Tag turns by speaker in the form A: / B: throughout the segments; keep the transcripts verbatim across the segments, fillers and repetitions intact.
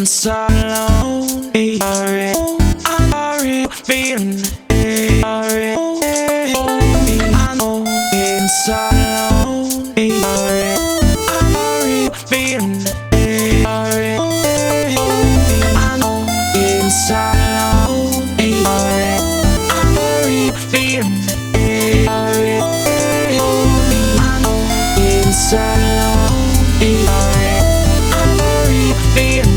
A: so alone. Sorry, I'm sorry, feeling sorry. I know it's so alone. Sorry, I'm sorry, feeling sorry. I know it's so alone. Sorry, I'm sorry, feeling sorry. I know it's so alone. Sorry, I'm sorry, feeling.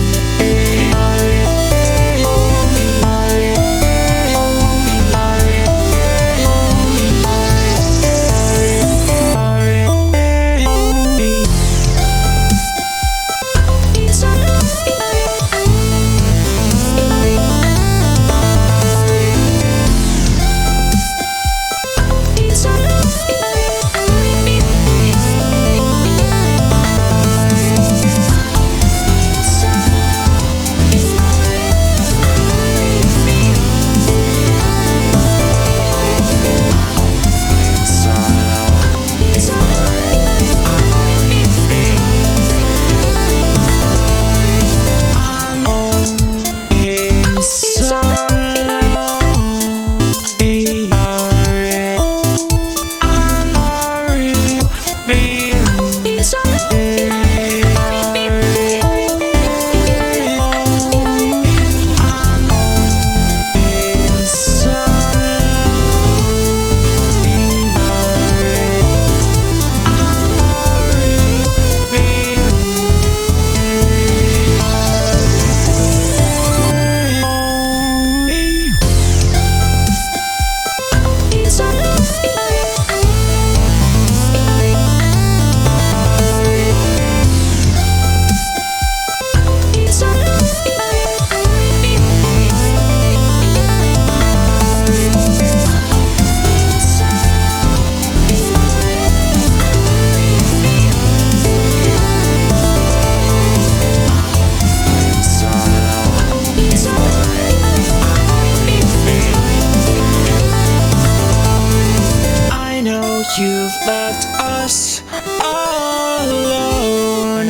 A: You've left us all alone,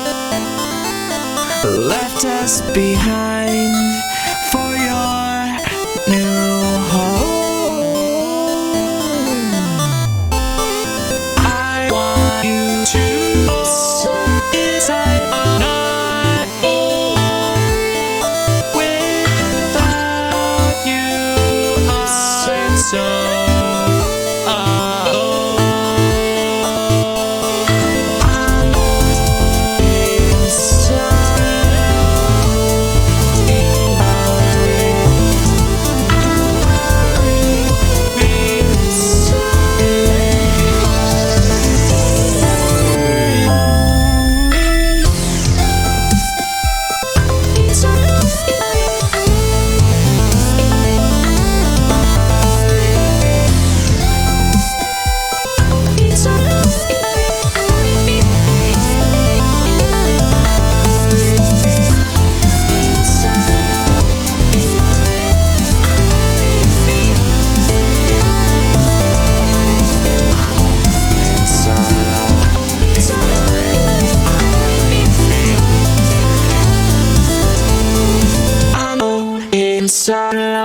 A: left us behind for your new home. I want you to know inside my heart, without you I'm so inside.